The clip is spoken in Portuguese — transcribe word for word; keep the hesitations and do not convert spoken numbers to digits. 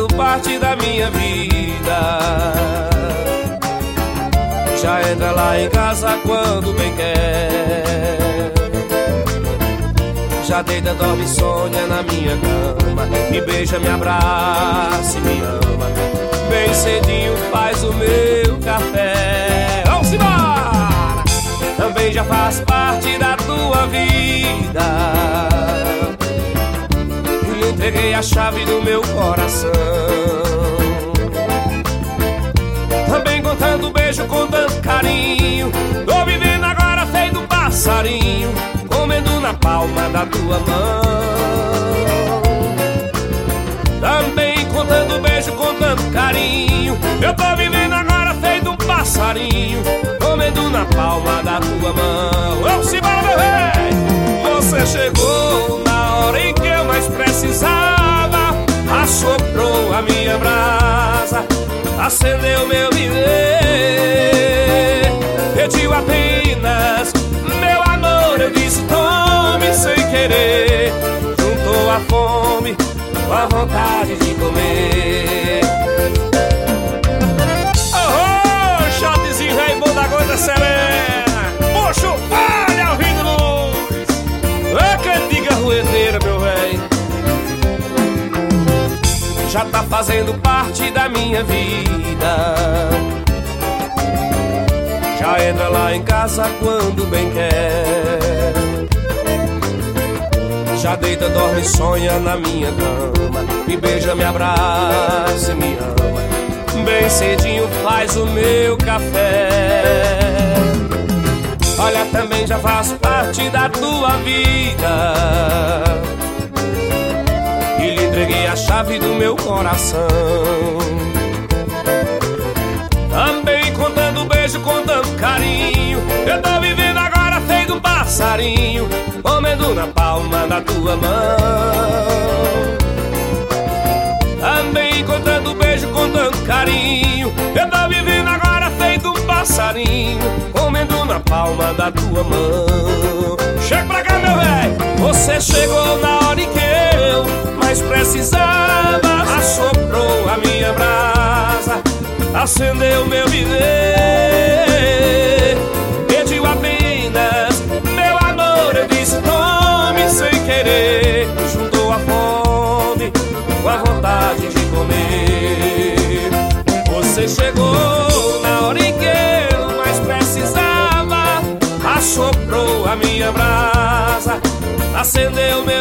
fazendo parte da minha vida. Já entra lá em casa quando bem quer. Já deita, dorme, sonha na minha cama. Me beija, me abraça e me ama. Bem cedinho faz o meu café. Vamos embora! Também já faz parte da tua vida. E lhe entreguei a chave do meu coração. Também contando beijo com tanto carinho. Tô vivendo agora feito um passarinho, comendo na palma da tua mão. Também contando beijo com tanto carinho. Eu tô vivendo agora feito um passarinho, comendo na palma da tua mão. Vamos embora, meu rei! Você chegou na hora em que eu mais precisava. Assoprou a minha brasa, acendeu meu viver. Pediu apenas meu amor, eu disse tome sem querer. Juntou a fome com a vontade de comer. Oh, oh, shotzinho rei bom da coisa serena. Puxa o palha ao fim de luz. É cantiga ruedeira, meu rei. Já tá fazendo parte da minha vida. Já entra lá em casa quando bem quer. Já deita, dorme, sonha na minha cama. Me beija, me abraça e me ama. Bem cedinho faz o meu café. Olha, também já faz parte da tua vida. E lhe entreguei a chave do meu coração. Também contando beijo com tanto carinho. Eu tô vivendo agora feito um passarinho, comendo na palma da tua mão. Também contando beijo com tanto carinho. Eu tô vivendo agora feito um passarinho, comendo na palma da tua mão. Chega pra cá, meu velho! Você chegou na hora em que eu mais precisava. Assoprou a minha brasa, acendeu meu viver. Pediu apenas meu amor, eu disse tome sem querer. Juntou a fome com a vontade de comer. Você chegou na hora em que eu mais precisava. Assoprou a minha brasa, acendeu meu